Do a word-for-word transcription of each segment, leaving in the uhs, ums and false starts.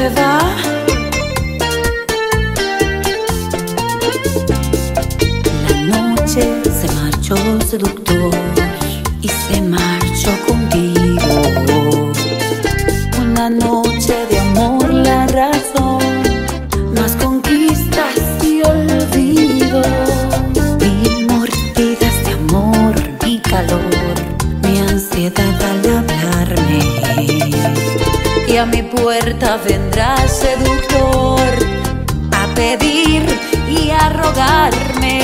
Genoveva. La noche se marchó seductor y se marchó contigo. Una noche de amor, la razón, más conquistas y olvido. Mil mordidas de amor, mi calor, mi ansiedad al hablarme. Y a mi puerta vendrá seductor a pedir y a rogarme.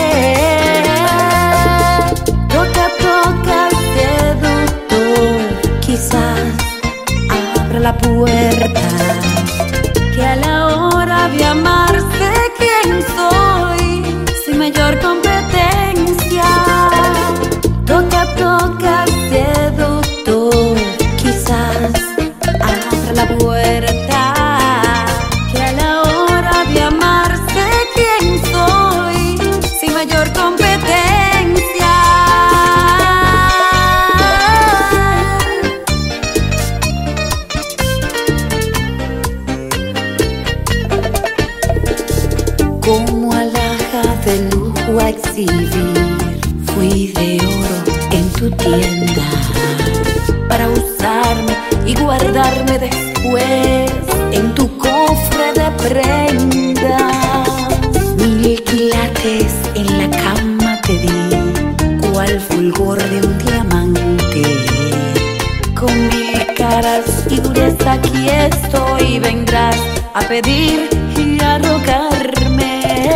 Toca, toca, seductor, quizás abra la puerta, que a la hora de amar sé quién soy, sin mayor competencia. Toca, toca, seductor, quizás abra la puerta, que a la hora de amar sé quién soy, sin mayor competencia. Como alhaja de lujo a exhibir, fui de oro en tu tienda para usarme y guardarme después en tu cofre de prendas. Mil quilates en la cama te di, cual fulgor de un diamante. Con mil caras y dureza aquí estoy, vendrás a pedir y a rogarme.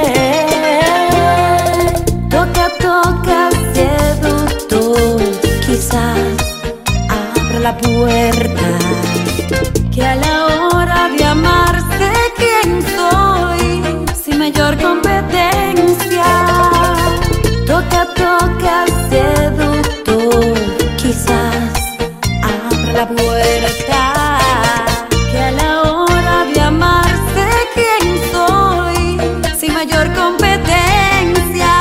Toca, toca, seductor, quizás abra la puerta, que a la hora de amar sé quién soy, sin mayor competencia. Toca, toca, seductor, quizás abra la puerta, que a la hora de amar sé quién soy, sin mayor competencia.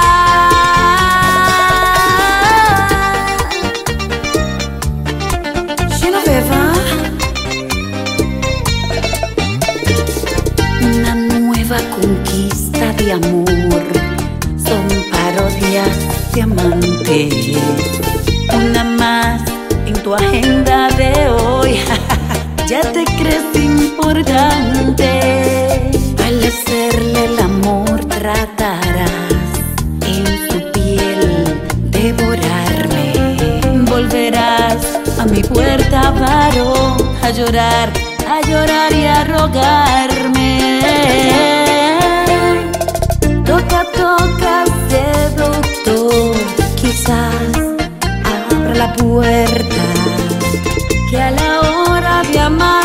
Genoveva. Una nueva conquista de amor, son parodias de amantes. Una más en tu agenda de hoy. Ya te crees importante. Al hacerle el amor tratarás en su piel devorarme. Volverás a mi puerta, varón, a llorar, a llorar y a rogarme. Toca, toca, seductor, quizás abra la puerta, que a la hora de amar